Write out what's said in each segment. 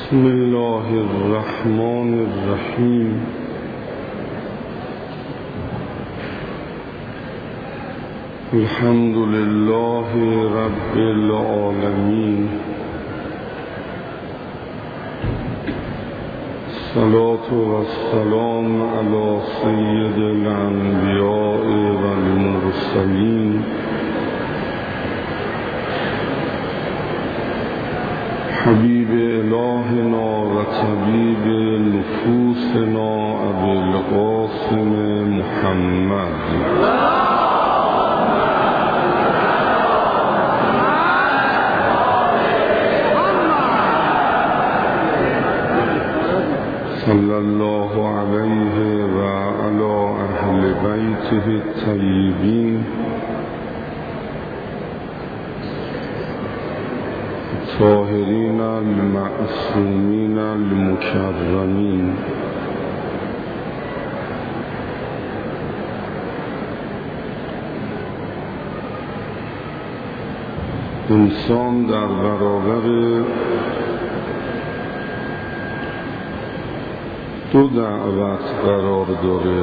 بسم الله الرحمن الرحیم. الحمد لله رب العالمین. الصلاة والسلام علی سید الانبیاء والمرسلین حبیب الهنا و طبیب نفوسنا ابی القاسم محمد صلی الله علیه و علی اهل بیته الطیبین الطاهرین المعصومین المکرمین. انسان در برابر دو دعوت قرار داره: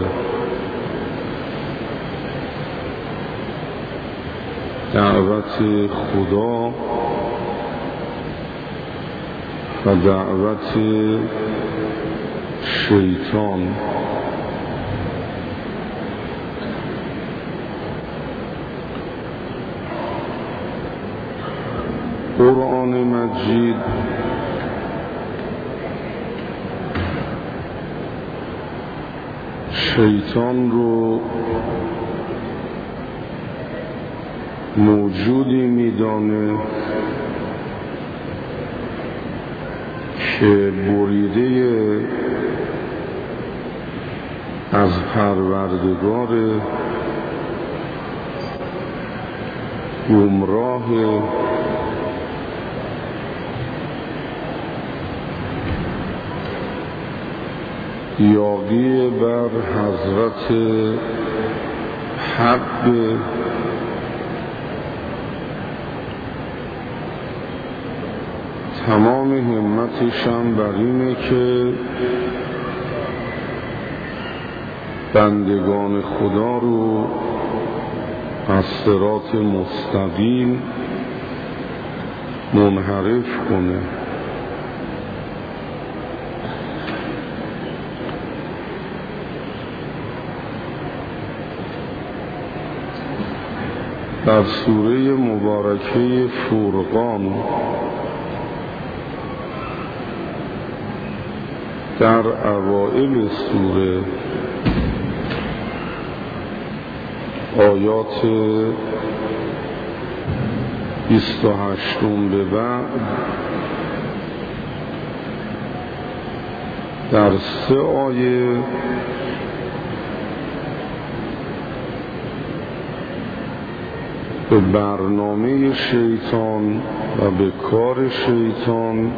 دعوت خدا و دعوت شیطان. قرآن مجید شیطان رو موجودی میدانه که بریده از پروردگار، گمراه، یاغی بر حضرت حق، تمام همتشم بر اینه که بندگان خدا رو از صراط مستقیم منحرف کنه. در سوره مبارکه فرقان در اوائل سوره آیات 28 به بعد در 3 آیه به برنامه شیطان و به کار شیطان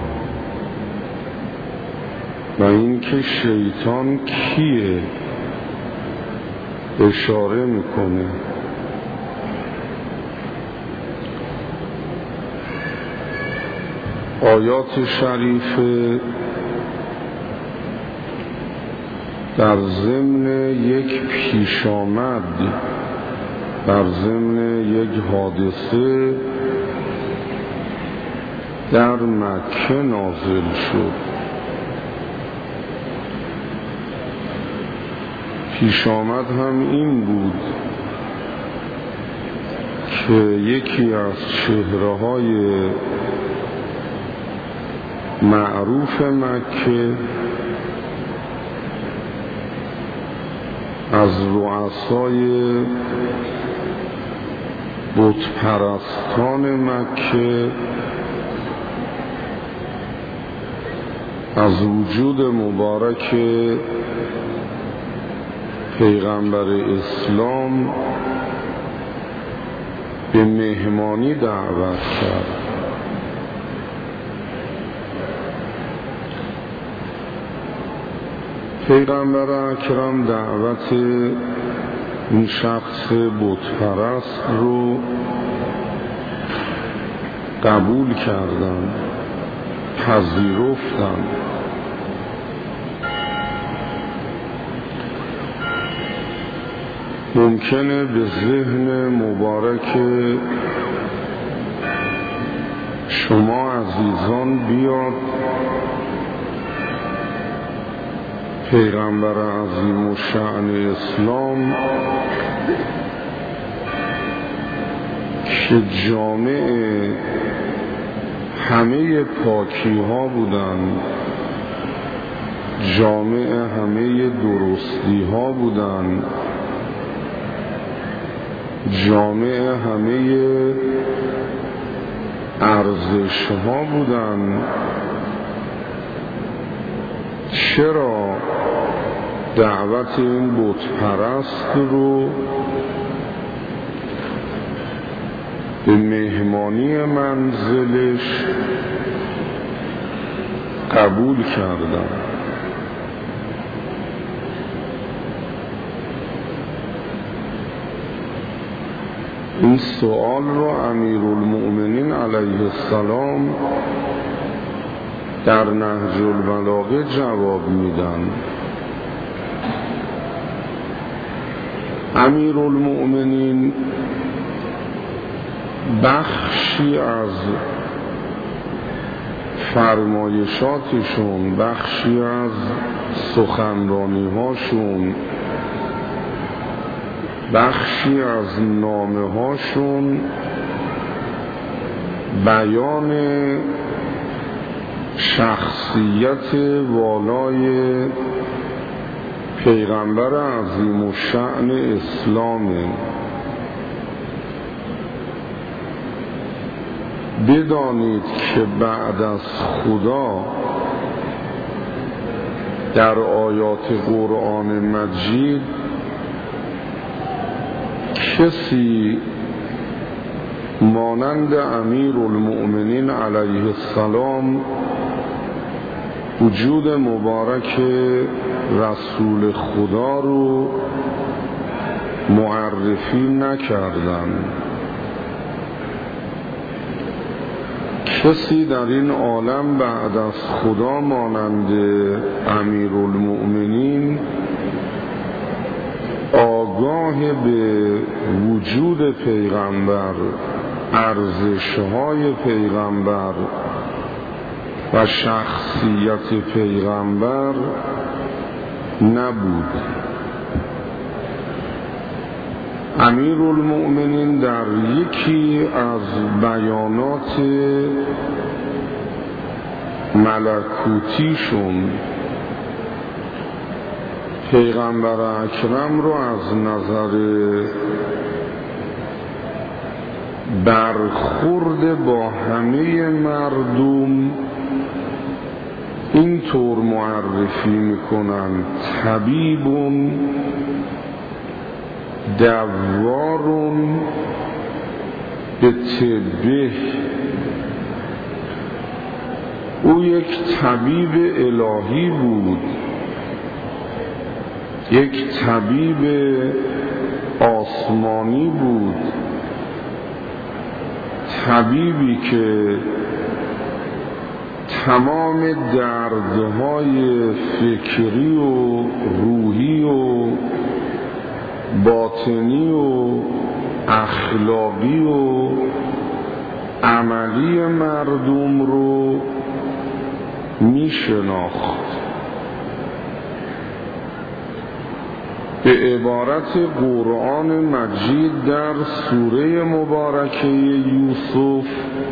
و اینکه شیطان کیه اشاره میکنه. آیات شریفه در ضمن یک پیشامد، در ضمن یک حادثه در مکه نازل شد. پیش آمد هم این بود که یکی از چهره‌های معروف مکه از رؤسای بت پرستان مکه از وجود مبارک پیغمبر اسلام به مهمانی دعوت کرد. پیغمبر اکرم دعوت این شخص بت پرست رو قبول کردند پذیرفتند. ممکنه به ذهن مبارک شما عزیزان بیاد پیغمبر عظیم الشأن اسلام که جامع همه پاکی ها بودند، جامع همه درستی ها بودند، جامع همه ارزش ها بودند، چرا دعوت این بت پرست رو به مهمانی منزلش قبول کردن؟ این سوال رو امیرالمؤمنین علیه السلام در نهج البلاغه جواب میدن. امیرالمؤمنین بخشی از فرمایشاتشون، بخشی از سخنرانی هاشون، بخشی از نامه هاشون بیان شخصیت والای پیغمبر عظیم الشأن اسلامه. بدانید که بعد از خدا در آیات قرآن مجید کسی مانند امیرالمؤمنین علیه السلام وجود مبارک رسول خدا رو معرفی نکردن. کسی در این عالم بعد از خدا مانند امیرالمؤمنین آگاه به وجود پیغمبر، ارزش‌های پیغمبر و شخصیت پیغمبر نبود. امیرالمؤمنین در یکی از بیانات ملکوتیشون پیغمبر اکرم رو از نظر برخورد با همه مردم اینطور معرفی میکنن: طبیبون دوارون به طبه. او یک طبیب الهی بود، یک طبیب آسمانی بود، طبیبی که تمام دردهای فکری و روحی و باطنی و اخلاقی و عملی مردم رو می شناخت. به عبارت قرآن مجید در سوره مبارکه یوسف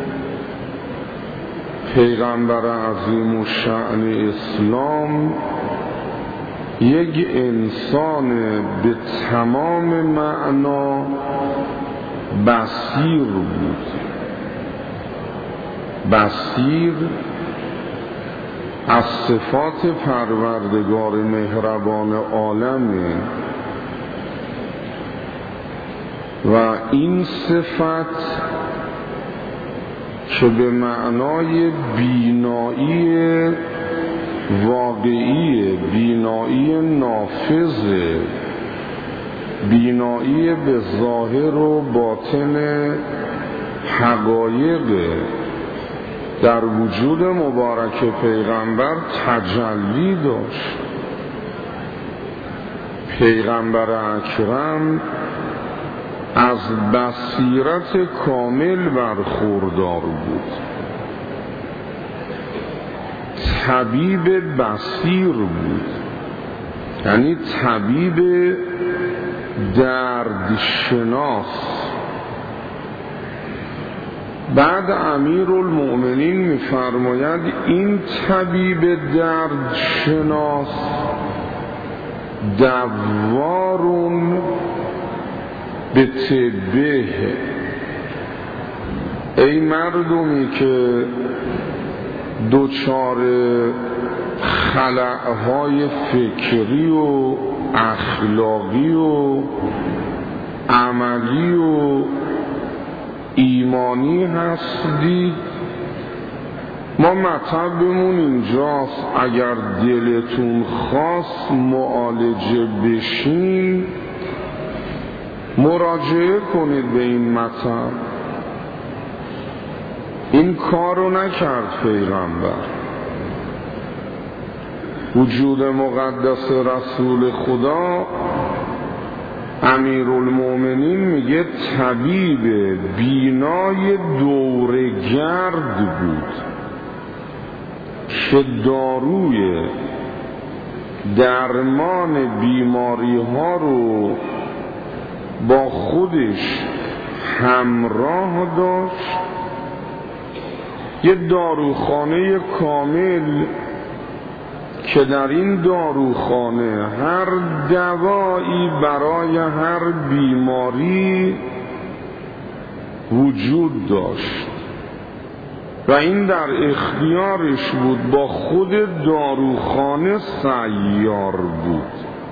پیغمبر عظیم الشأن اسلام یک انسان به تمام معنا بصیر بود. بصیر از صفات پروردگار مهربان عالمه و این صفت که به معنای بینایی واقعی، بینایی نافذه، بینایی به ظاهر و باطن حقایق، در وجود مبارک پیغمبر تجلی داشت. پیغمبر اکرم از بصیرت کامل برخوردار بود، طبیب بصیر بود، یعنی طبیب دردشناس. بعد امیرالمؤمنین می‌فرماید این طبیب دردشناس دوارون به طبه، ای مردمی که دچار خلأهای فکری و اخلاقی و عملی و ایمانی هستید، ما مطلبمون اینجاست اگر دلتون خواست معالجه بشین مراجعه کنید به این مطلب. این کارو نکرد پیغمبر. وجود مقدس رسول خدا امیرالمؤمنین میگه طبیب بینای دورگرد بود که داروی درمان بیماری ها رو با خودش همراه داشت. یه داروخانه کامل که در این داروخانه هر دوایی برای هر بیماری وجود داشت و این در اختیارش بود، با خود داروخانه سیار بود.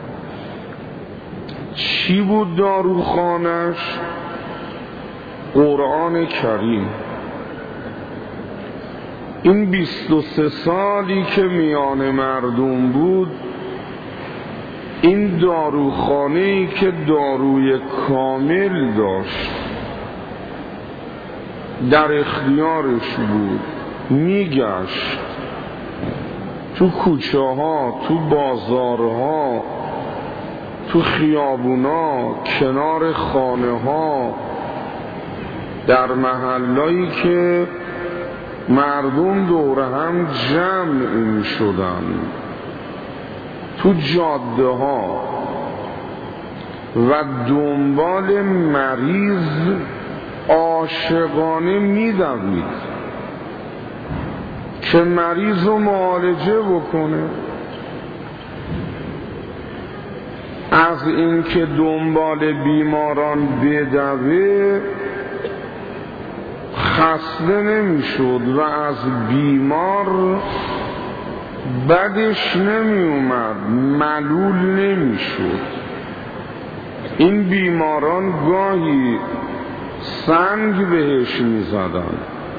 چی بود داروخانش؟ قرآن کریم. این 23 سالی که میان مردم بود، این داروخانه‌ای که داروی کامل داشت در اختیارش بود، میگشت تو کوچه ها، تو بازارها، تو خیابونا، کنار خانه ها، در محلایی که مردم دور هم جمع می شدن، تو جاده ها و دنبال مریض عاشقانه می دوید که مریض رو معالجه بکنه. از این که دنبال بیماران بدوه خسته نمی شد و از بیمار بدش نمی اومد، ملول نمی شد. این بیماران گاهی سنگ بهش می زدن،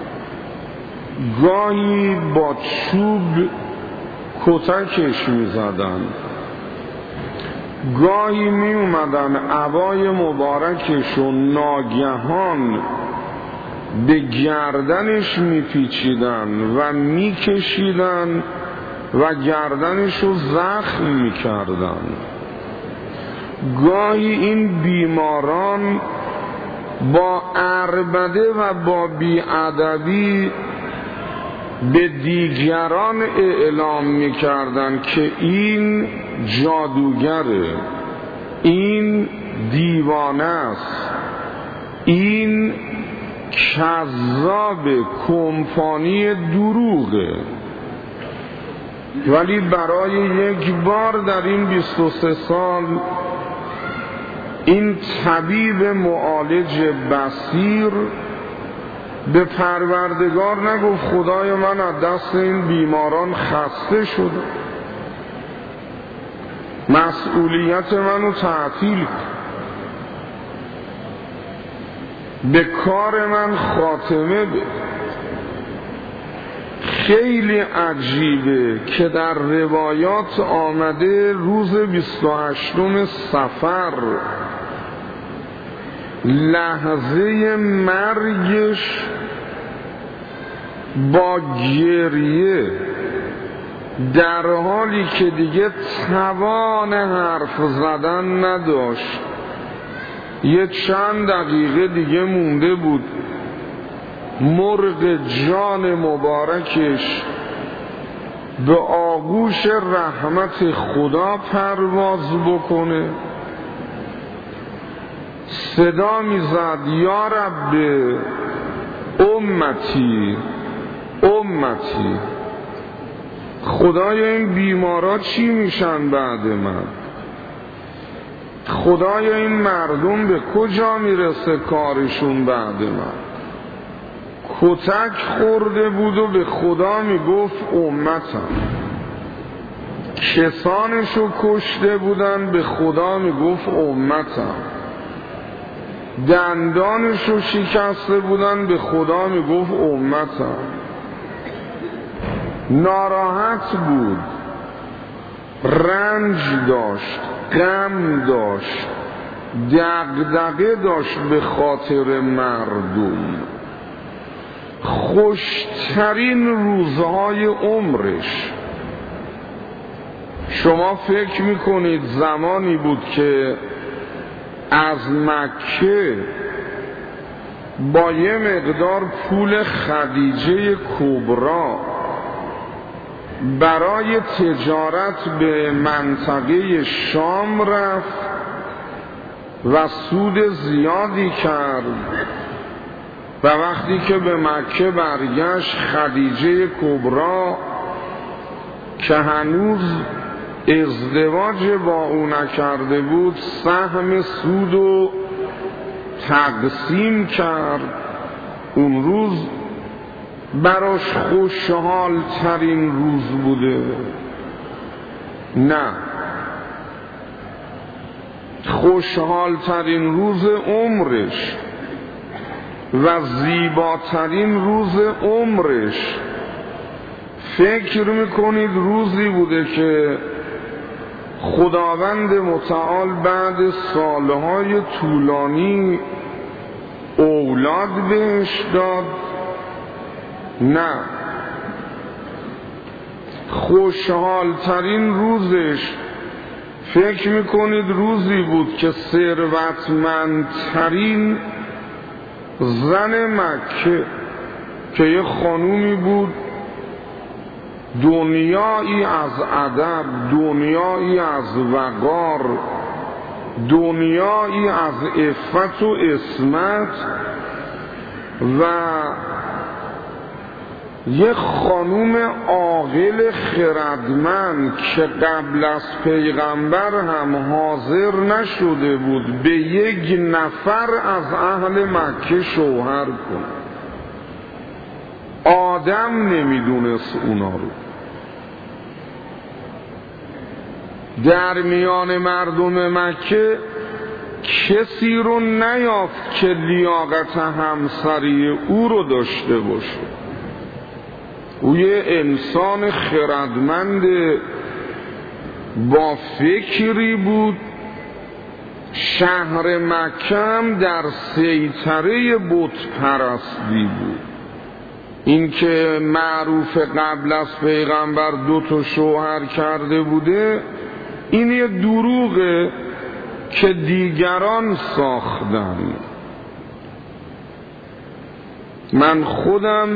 گاهی با چوب کتکش می زدن، گاهی می اومدن عبای مبارکش و ناگهان به گردنش می پیچیدن و می کشیدن و گردنش رو زخم می کردن. گاهی این بیماران با عربده و با بیادبی به دیگران اعلام می کردن که این جادوگره، این دیوانه است، این کذاب کمپانی دروغه. ولی برای یک بار در این 23 سال این طبیب معالج بصیر به پروردگار نگفت خدای من از دست این بیماران خسته شد، مسئولیت منو تعطیل کن، به کار من خاتمه بده. خیلی عجیبه که در روایات آمده روز 28 صفر لحظه مرگش با گریه در حالی که دیگه توان حرف زدن نداشت، یه چند دقیقه دیگه مونده بود مرغ جان مبارکش به آغوش رحمت خدا پرواز بکنه، صدا میزد یا رب امتی امتی، خدایا این بیمارا چی میشن بعد من؟ خدایا این مردم به کجا میرسه کارشون بعد من؟ کتک خورده بود و به خدا میگفت امتم، کسانشو کشته بودن به خدا میگفت امتم، دندانشو شکسته بودن به خدا میگفت امتم، ناراحت بود، رنج داشت، غم داشت، دغدغه داشت به خاطر مردم. خوشترین روزهای عمرش، شما فکر میکنید زمانی بود که از مکه با یه مقدار پول خدیجه کبرا برای تجارت به منطقه شام رفت و سود زیادی کرد و وقتی که به مکه برگشت خدیجه کبرا که هنوز ازدواج با او نکرده بود سهم سود و تقسیم کرد. اون روز براش خوشحال ترین روز بوده؟ نه، خوشحال ترین روز عمرش و زیباترین روز عمرش فکر میکنید روزی بوده که خداوند متعال بعد سالهای طولانی اولاد بهش داد؟ نه، خوشحال ترین روزش فکر میکنید روزی بود که ثروتمندترین زن مکه که یه خانومی بود دنیایی از ادب، دنیایی از وقار، دنیایی از عفت و عصمت و یه خانوم عاقل خردمند که قبل از پیغمبر هم حاضر نشده بود به یک نفر از اهل مکه شوهر کنه، آدم نمیدونست اونا رو. در میان مردم مکه کسی رو نیافت که لیاقت همسری او رو داشته باشه. او یه انسان خردمند با فکری بود. شهر مکه هم در سیطره بت پرستی بود. این که معروف قبل از پیغمبر 2 شوهر کرده بوده این یه دروغه که دیگران ساختن. من خودم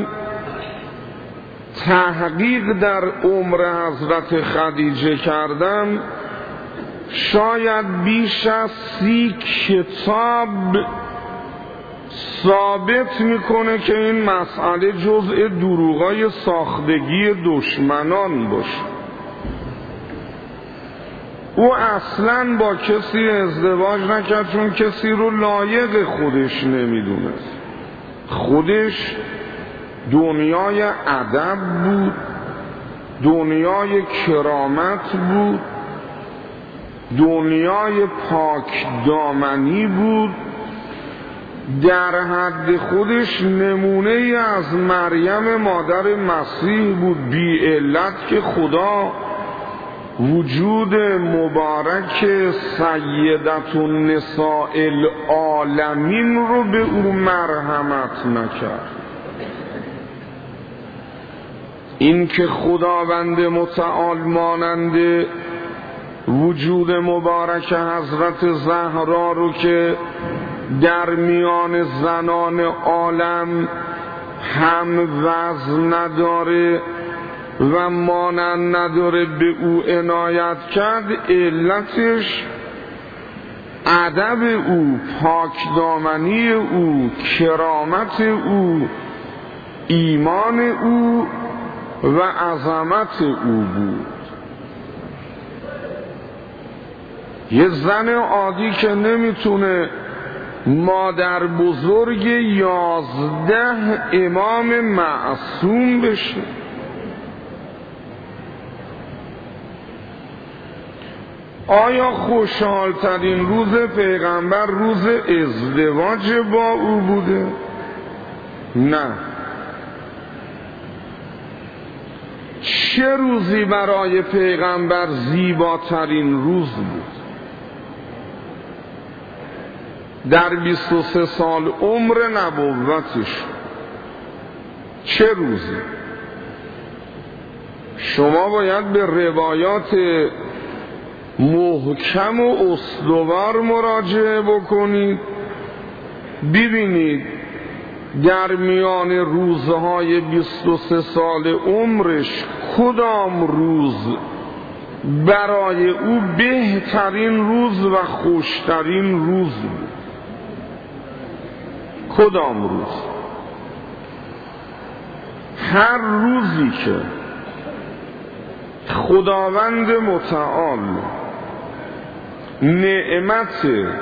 تحقیق در عمر حضرت خدیجه کردم، شاید بیش از 30 کتاب ثابت میکنه که این مسئله جزء دروغای ساختگی دشمنان باشه. او اصلاً با کسی ازدواج نکرد چون کسی رو لایق خودش نمیدونست. خودش دنیای ادب بود، دنیای کرامت بود، دنیای پاک دامنی بود، در حد خودش نمونه ای از مریم مادر مسیح بود، بی علت که خدا وجود مبارک سیدت النساء العالمین رو به او مرحمت نکرد. این که خداوند متعال مانند وجود مبارک حضرت زهرا رو که در میان زنان عالم هم وزن نداره و مانند نداره به او عنایت کرد، علتش ادب او، پاکدامنی او، کرامت او، ایمان او و عظمت او بود. یه زن عادی که نمیتونه مادر بزرگ 11 امام معصوم بشه، آیا خوشحالترین روز پیغمبر روز ازدواج با او بوده؟ نه. چه روزی برای پیغمبر زیباترین روز بود؟ در 23 سال عمر نبوتش چه روزی؟ شما باید به روایات محکم و استوار مراجعه بکنید، ببینید در میان روزهای 23 سال عمرش کدام روز برای او بهترین روز و خوشترین روز بود؟ کدام روز؟ هر روزی که خداوند متعال نعمت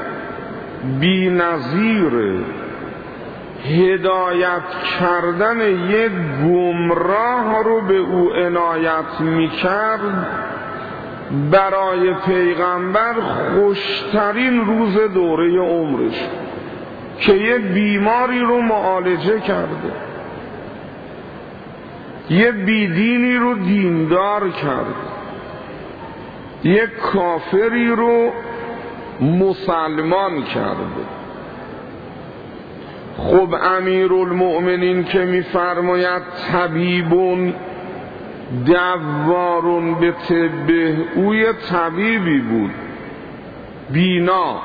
بی‌نظیر هدایت کردن یک گمراه رو به او عنایت می‌کرد، برای پیغمبر خوشترین روز دوره عمرش که یه بیماری رو معالجه کرده، یه بیدینی رو دیندار کرده، یه کافری رو مسلمان کرده. خب امیرالمؤمنین که میفرماید طبیبون دوارون به طبه، او یه طبیبی بود بینا،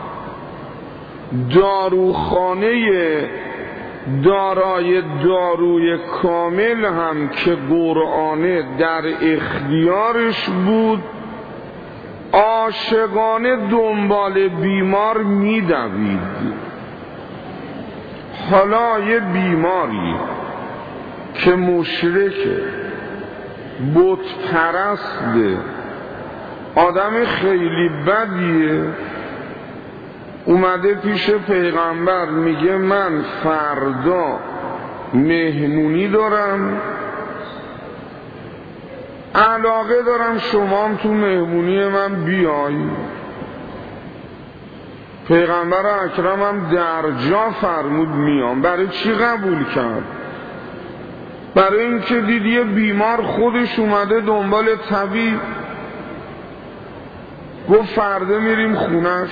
داروخانه دارای داروی کامل هم که قرآنه در اختیارش بود، عاشقانه دنبال بیمار میدوید. حالا یه بیماری که مشرکه، بت پرسته، آدم خیلی بدیه، اومده پیش پیغمبر میگه من فردا مهمونی دارم، علاقه دارم شما هم تو مهمونی من بیایی. پیغمبر اکرم هم در جا فرمود میام. برای چی قبول کرد؟ برای اینکه دید یه بیمار خودش اومده دنبال طبیب، گفت فردا میریم خونش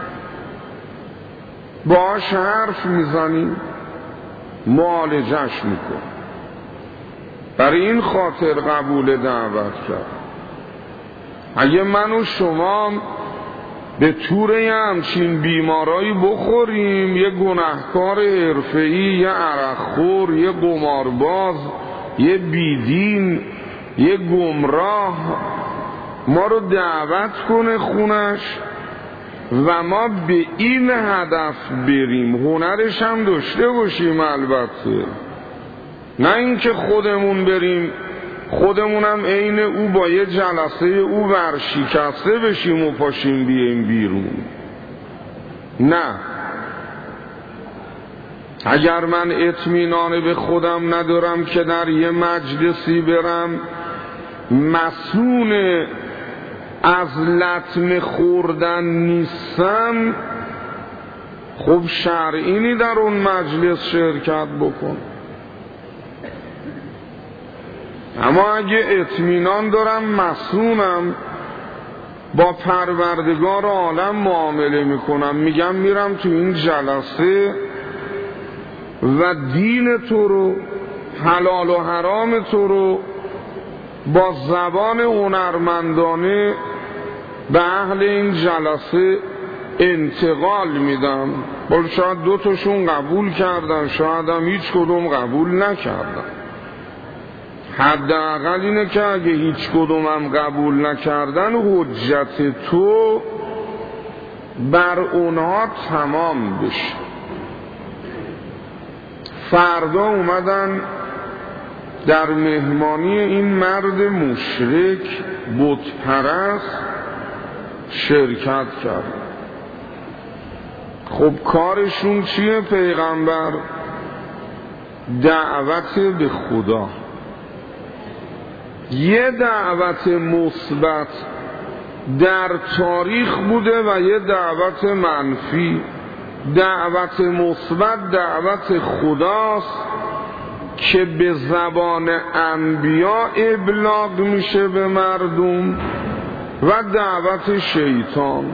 باهاش حرف میزنیم معالجش میکن. برای این خاطر قبول دعوت کرد. اگه من و شما به طور همچین بیمارایی بخوریم، یه گناهکار حرفه‌ای، یه عرقخور، یه قمارباز، یه بیدین، یه گمراه ما رو دعوت کنه خونش و ما به این هدف بریم، هنرش هم داشته باشیم البته، نه اینکه خودمون بریم خودمونم عین او با یه جلسه او ورشکسته بشیم و پاشیم بیایم بیرون. نه، اگر من اطمینان به خودم ندارم که در یه مجلسی برم مسئول از لطمه خوردن نیستم، خب شرعی در اون مجلس شرکت بکن. اما اگه اطمینان دارم مسئولم، با پروردگار عالم معامله میکنم، میگم میرم تو این جلسه و دین تو رو، حلال و حرام تو رو با زبان هنرمندانه به اهل این جلسه انتقال میدم. بل شاید 2 تاشون قبول کردن، شاید هم هیچ کدوم قبول نکردن. حداقل اینه که اگه هیچ کدوم هم قبول نکردن حجت تو بر اونها تمام بشه. فردا اومدن در مهمانی این مرد مشرک بت پرست شرکت کرد. خب کارشون چیه پیغمبر؟ دعوت به خدا. یه دعوت مثبت در تاریخ بوده و یه دعوت منفی. دعوت مثبت دعوت خداست که به زبان انبیا ابلاغ میشه به مردم، و دعوت شیطان.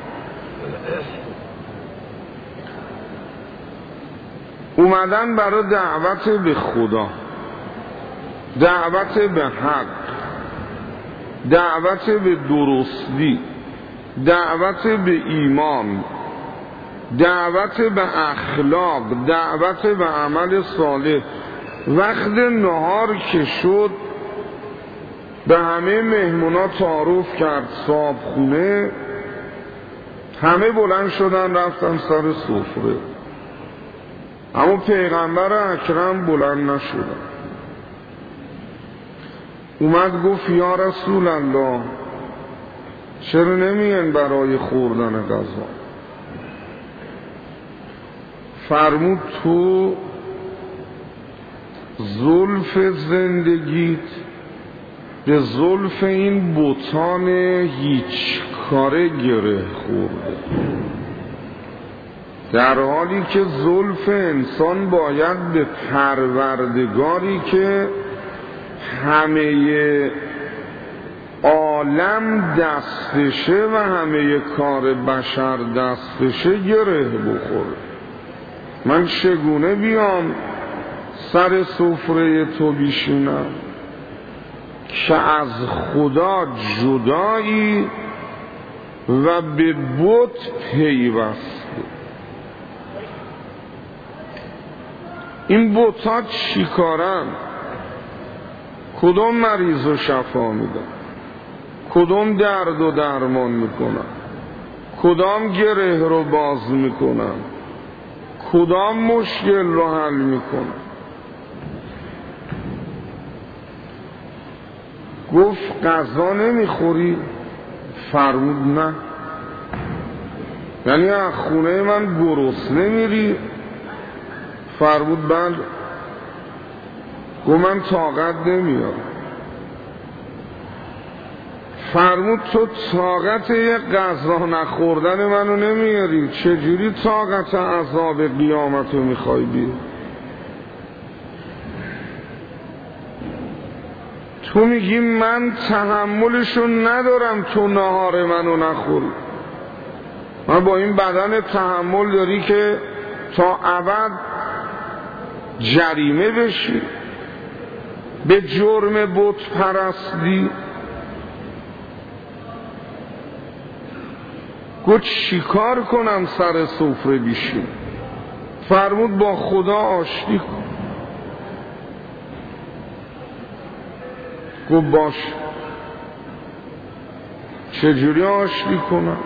اومدن برای دعوت به خدا، دعوت به حق، دعوت به درستی، دعوت به ایمان، دعوت به اخلاق، دعوت به عمل صالح. وقت نهار که شد به همه مهمونا تعارف کرد صاحب خونه. همه بلند شدن رفتن سر سفره، اما پیغمبر اکرم بلند نشدن. اومد گفت یا رسول الله چرا نمیان برای خوردن غذا؟ فرمود تو زلف زندگیت به زلف این بتان هیچ کاره گره خورده، در حالی که زلف انسان باید به پروردگاری که همه عالم دستشه و همه کار بشر دستشه گره بخوره. من چگونه بیام سر سفره تو بیشینم که از خدا جدایی و به بت پیوسته؟ این بت‌ها چی کارن؟ کدوم مریض رو شفا میدن؟ کدوم درد و درمان میکنن؟ کدام گره رو باز میکنن؟ کدام مشکل رو حل میکنن؟ گفت غذا نمیخوری؟ فرمود نه. یعنی از خونه من گرسنه میری؟ فرمود بله. گفت من طاقت نمیارم. فرمود تو طاقت یک غذا نخوردن منو نمیاری، چجوری طاقت عذاب قیامتو میخوای بیاری؟ تو میگی من تحملشو ندارم تو نهار منو نخوری. من با این بدن تحمل داری که تا ابد جریمه بشی به جرم بت پرستی؟ گفت چیکار کنم سر سفره بیشیم؟ فرمود با خدا آشتی کن. گفت باش. چجوری آشتی کنم؟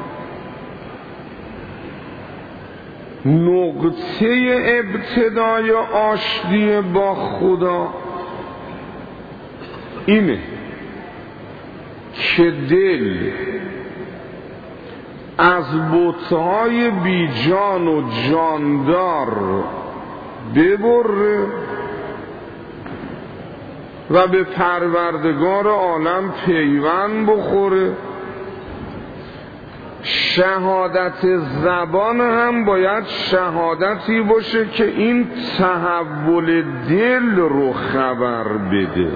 نقطه ابتدای آشتی با خدا اینه که دل از بت‌های بی جان و جاندار ببره و به پروردگار عالم پیوند بخوره. شهادت زبان هم باید شهادتی باشه که این تحول دل رو خبر بده.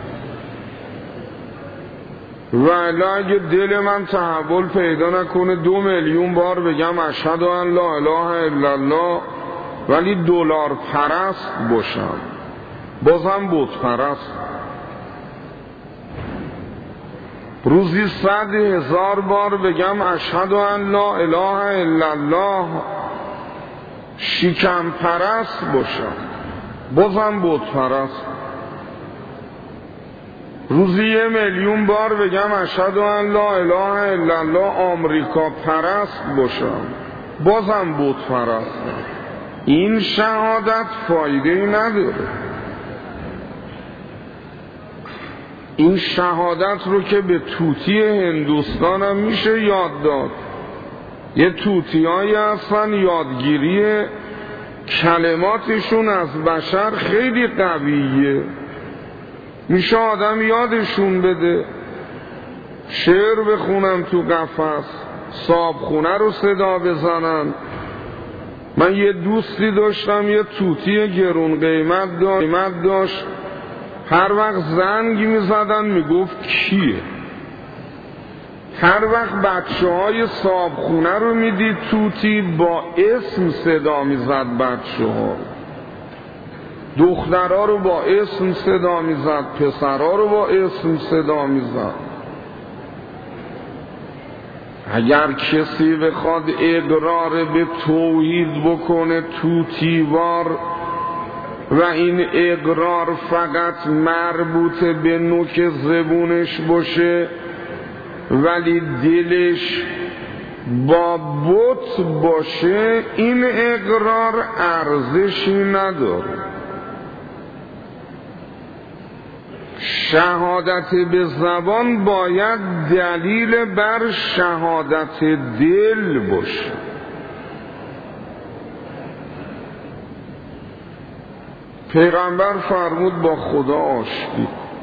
ولی اگه دل من تحول پیدا نکنه 2 میلیون بار بگم اشهد ان لا اله الا الله ولی دلار پرست باشم، بازم بت پرست. روزی 100,000 بار بگم اشهد ان لا اله الا الله، شکم پرست باشم، بازم بت پرست. روزی 1,000,000 بار بگم اشهد ان لا اله الا الله، آمریکا پرست باشم، بازم بت پرستم. این شهادت فایده نداره. این شهادت رو که به طوطی هندوستان هم میشه یاد داد. یه طوطی هایی هستن یادگیری کلماتشون از بشر خیلی قویه، میشه آدم یادشون بده. شعر بخونن تو قفس، صابخونه رو صدا بزنن. من یه دوستی داشتم یه طوطی گرون قیمت داشت، هر وقت زنگ میزدن میگفت کیه. هر وقت بچه های صابخونه رو میدید طوطی با اسم صدا میزد، بچه ها دخترها رو با اسم صدا میزد، پسرها رو با اسم صدا میزد. اگر کسی بخواد اقرار به توحید بکنه طوطیوار و این اقرار فقط مربوط به نوک زبونش باشه ولی دلش با بت باشه، این اقرار ارزشی نداره. شهادت به زبان باید دلیل بر شهادت دل باشه. پیغمبر فرمود با خدا آشتی.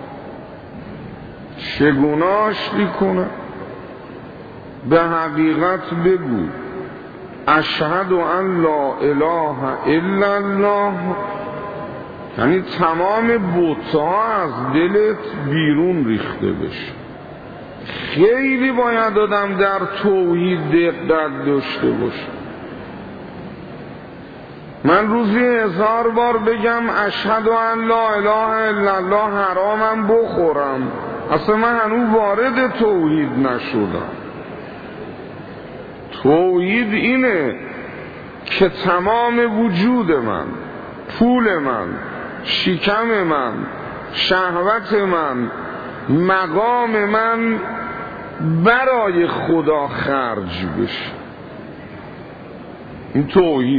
چگونه آشتی کنه؟ به حقیقت بگو اشهد ان لا اله الا الله، یعنی تمام بت‌ها از دلت بیرون ریخته بشه. خیلی باید آدم در توحید دقت داشته باشه. من روزی 1000 بار بگم اشهد ان لا اله الا الله، حرامم بخورم، اصلا من هنوز وارد توحید نشدم. توحید اینه که تمام وجود من، پول من، شکم من، شهوت من، مقام من برای خدا خرج بشه. این توحید،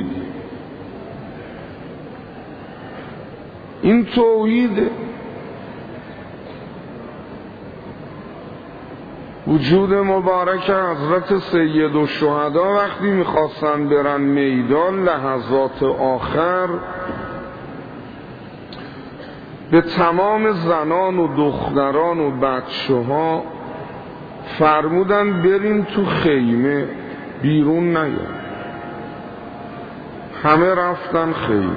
این توحیده. وجود مبارک حضرت سید الشهدا وقتی میخواستن برن میدان لحظات آخر، به تمام زنان و دختران و بچه ها فرمودن برین تو خیمه، بیرون نیان. همه رفتن خیمه.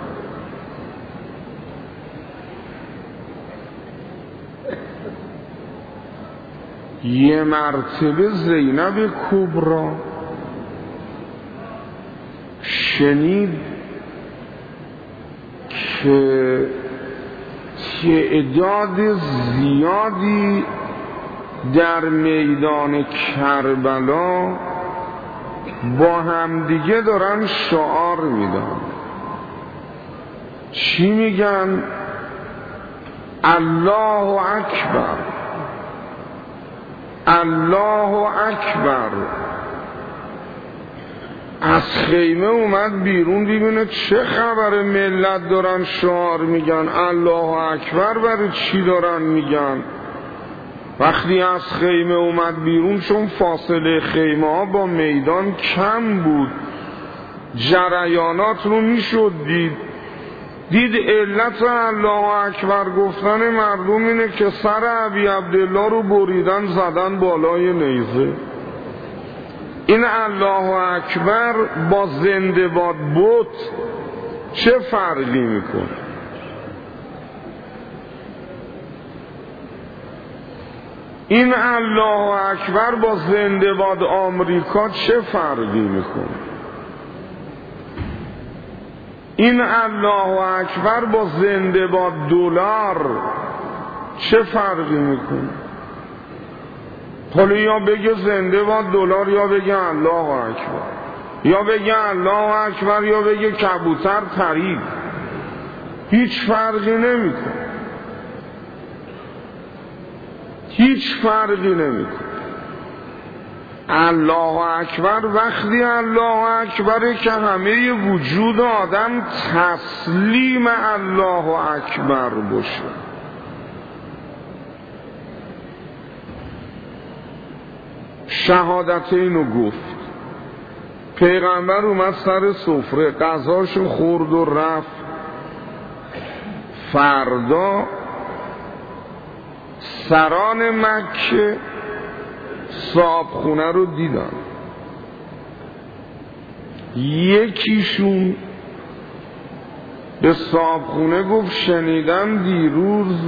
یه مرتبه زینب کبرا شنید که تعداد زیادی در میدان کربلا با همدیگه دارن شعار میدن. چی میگن؟ الله اکبر، الله اکبر. از خیمه اومد بیرون ببینه چه خبر، ملت دارن شعار میگن. الله اکبر برای چی دارن میگن؟ وقتی از خیمه اومد بیرون، چون فاصله خیمه ها با میدان کم بود، جریانات رو میشد دید علت الله اکبر گفتن مردم اینه که سر ابی عبدالله رو بریدن زدن بالای نیزه. این الله اکبر با زنده باد بت چه فرقی میکنه؟ این الله اکبر با زنده باد آمریکا چه فرقی میکنه؟ این الله اکبر با زنده با دلار چه فرقی میکنه؟ حالا یا بگه زنده با دلار یا بگه الله اکبر، یا بگه الله اکبر یا بگه کبوتر پرید، هیچ فرقی نمیکنه، هیچ فرقی نمیکنه. الله اکبر وقتی الله اکبره که همه وجود آدم تسلیم الله اکبر باشه. شهادتینو گفت، پیغمبر اومد سر سفره غذاشو خورد و رفت. فردا سران مکه صاحبخونه رو دیدن. یکیشون به صاحبخونه گفت شنیدم دیروز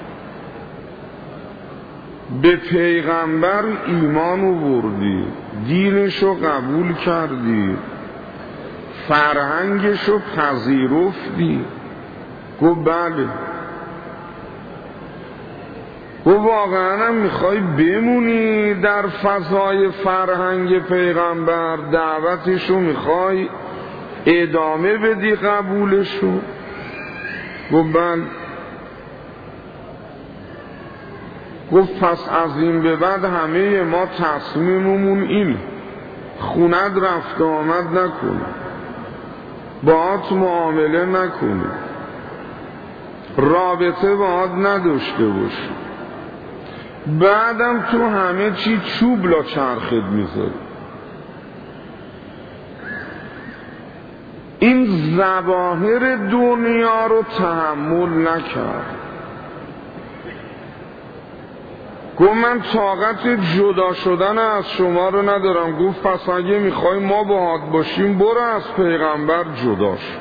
به پیغمبر ایمان آوردی، دینشو قبول کردی، فرهنگشو پذیرفتی. گفت بله. گفت واقعا هم میخوای بمونی در فضای فرهنگ پیغمبر، دعوتشو میخوای ادامه بدی، قبولشو؟ گفت بله. گفت پس از این به بعد همه ما تصمیممون اینه، خونت رفت آمد نکنی، باهات معامله نکنی، رابطه باهات نداشته باشی، بعدم تو همه چی چوب لا چرخت میذاری. این ظواهر دنیا رو تحمل نکرد. گفت من طاقت جدا شدن از شما رو ندارم. گفت پس اگه میخوای ما باهات باشیم برو از پیغمبر جدا شو.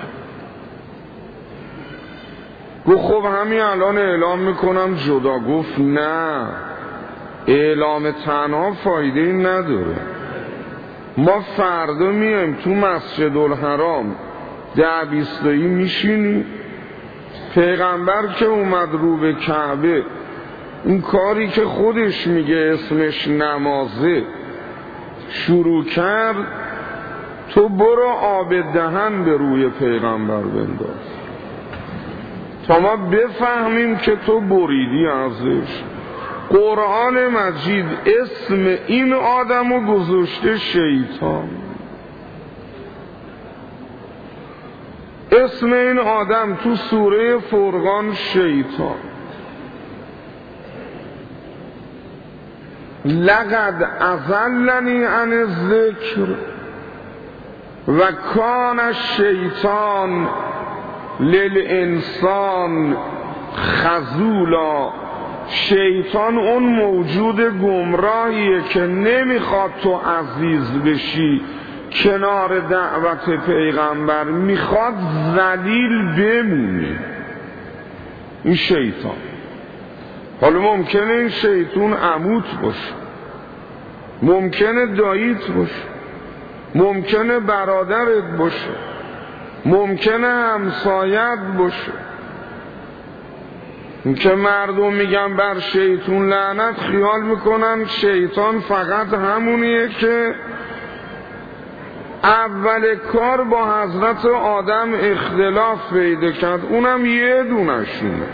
گفت خب همین الان اعلام میکنم جدا. گفت نه، اعلام تنها فایده این نداره. ما فردا میایم تو مسجد الحرام 10-20 میشینیم، پیغمبر که اومد رو به کعبه اون کاری که خودش میگه اسمش نمازه شروع کرد، تو برو آب دهن به روی پیغمبر بنداز تا ما بفهمیم که تو بریدی ازش. قرآن مجید اسم این آدمو گذاشته شیطان. اسم این آدم تو سوره فرقان شیطان. لقد اضلنی عن الذکر و کان الشیطان للانسان خذولا. شیطان اون موجود گمراهیه که نمیخواد تو عزیز بشی کنار دعوت پیغمبر، میخواد ذلیل بمونی. این شیطان. حالا ممکنه این شیطان عموت باشه، ممکنه داییت باشه، ممکنه برادرت باشه، ممکنه همسایت باشه. این که مردم میگن بر شیطان لعنت، خیال میکنن شیطان فقط همونیه که اول کار با حضرت آدم اختلاف پیدا کرد، اونم یه دونشونه.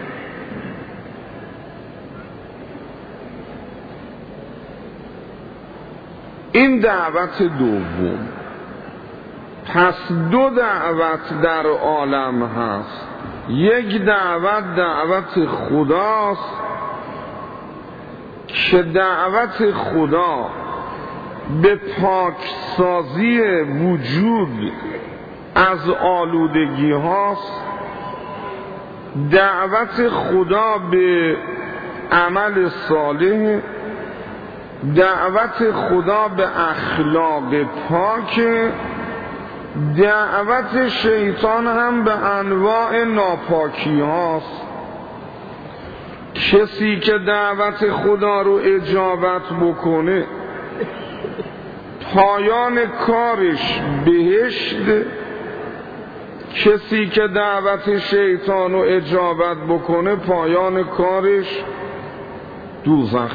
این دعوت دوم. پس دو دعوت در عالم هست. یک دعوت خداست که دعوت خدا به پاکسازی وجود از آلودگی هاست. دعوت خدا به عمل صالح، دعوت خدا به اخلاق پاک. دعوت شیطان هم به انواع ناپاکی هاست. کسی که دعوت خدا رو اجابت بکنه پایان کارش بهشت، کسی که دعوت شیطان رو اجابت بکنه پایان کارش دوزخ.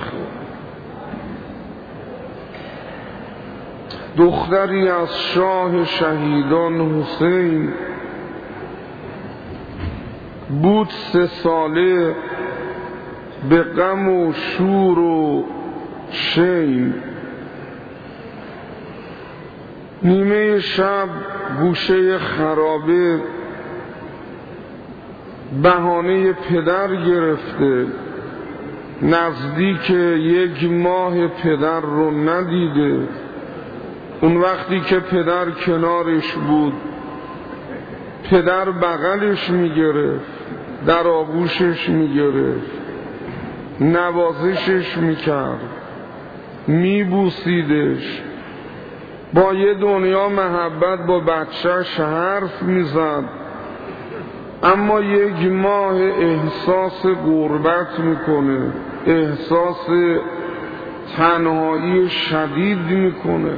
دختری از شاه شهیدان حسین بود 3 ساله به غم و شور و شین. نیمه شب گوشه خرابه بهانه پدر گرفته، نزدیک 1 ماه پدر رو ندیده. اون وقتی که پدر کنارش بود پدر بغلش میگرفت، در آغوشش میگرفت، نوازشش میکرد، میبوسیدش، با یه دنیا محبت با بچهش حرف میزد. اما 1 ماه احساس غربت میکنه، احساس تنهایی شدید میکنه.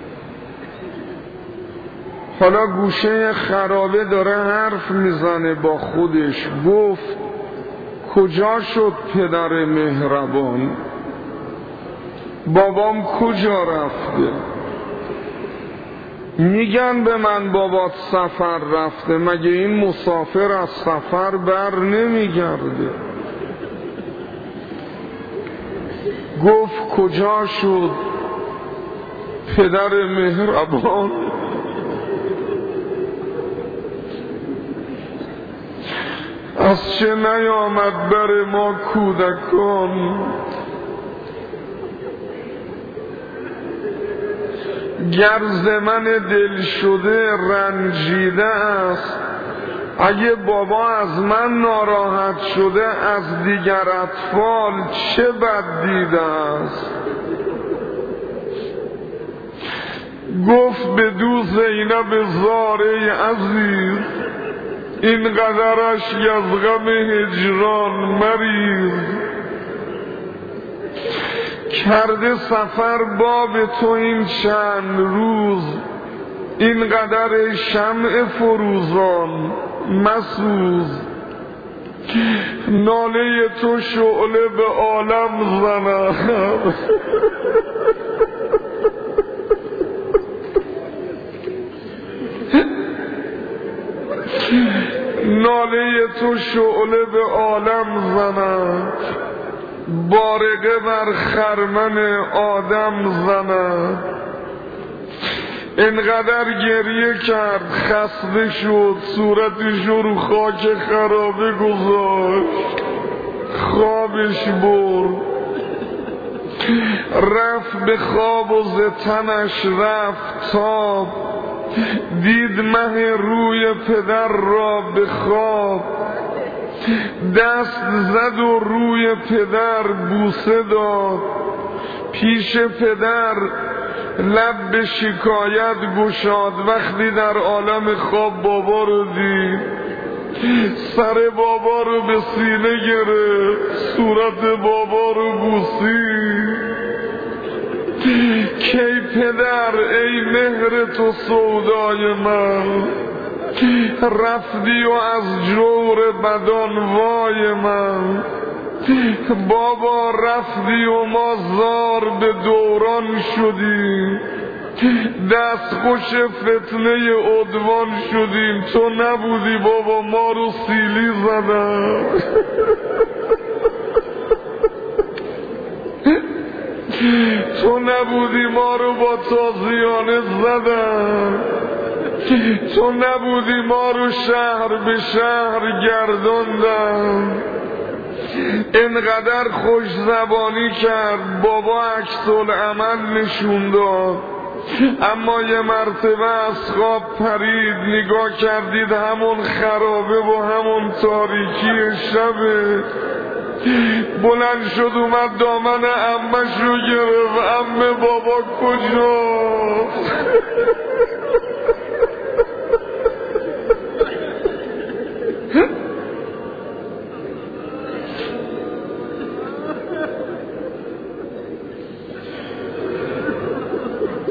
حالا گوشه خرابه داره حرف میزنه با خودش، گفت کجا شد پدر مهربان؟ بابام کجا رفته؟ میگن به من بابات سفر رفته، مگه این مسافر از سفر بر نمیگرده؟ گفت کجا شد پدر مهربان؟ از چه نیامد بر ما کودکان؟ گر ز من دل شده رنجیده است، اگه بابا از من ناراحت شده از دیگر اطفال چه بد دیده است. گفت بدو زینب زاره عزیز، اینقدرش از غم هجران مریز. کرده سفر باب تو این چند روز، اینقدر شمع فروزان مسوز. ناله تو شعله به عالم زند، ناله تو شعله به عالم زند، بارقه بر خرمن آدم زند. اینقدر گریه کرد خسته شد، صورتش رو خاک خرابه گذاشت، خوابش برد. رفت به خواب و ز تنش رفت تاب، دید مه روی پدر را به خواب. دست زد و روی پدر بوسه داد، پیش پدر لب به شکایت گشاد. وقتی در عالم خواب بابا رو دید، سر بابا رو به سینه گرفت، صورت بابا رو بوسید. کی پدر ای مهر تو سودای من، رفتی و از جور بدان وای من. بابا رفتی و ما زار به دوران شدیم، دست خوش فتنه عدوان شدیم. تو نبودی بابا ما رو سیلی زدن، تو نبودی ما رو با تازیانه زدن، تو نبودی ما رو شهر به شهر گرداندن. اینقدر خوش زبانی کرد، بابا عکس العمل نشون داد. اما یه مرتبه از خواب پرید، نگاه کردید همون خرابه و همون تاریکی شبه. بلند شد اومد دامن عمش رو گرفت، عمه بابا کجاست؟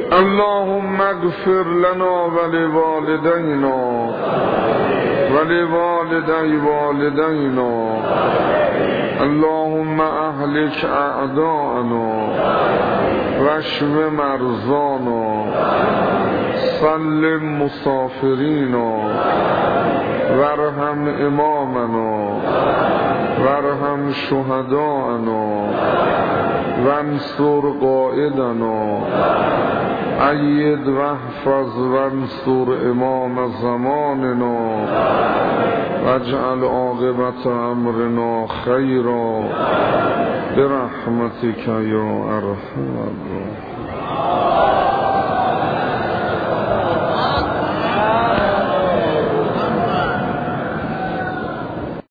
اللهم اغفر لنا ولوالدينا ولوالدي والدينا اللهم اهلك اعداءنا واشف مرضانا سلم مسافرینا وارحم امامنا وارحم شهداءنا وانصر قائدنا اید واحفظ وانصر امام زماننا واجعل عاقبت امرنا خیرا برحمتك یا ارحم الراحمین.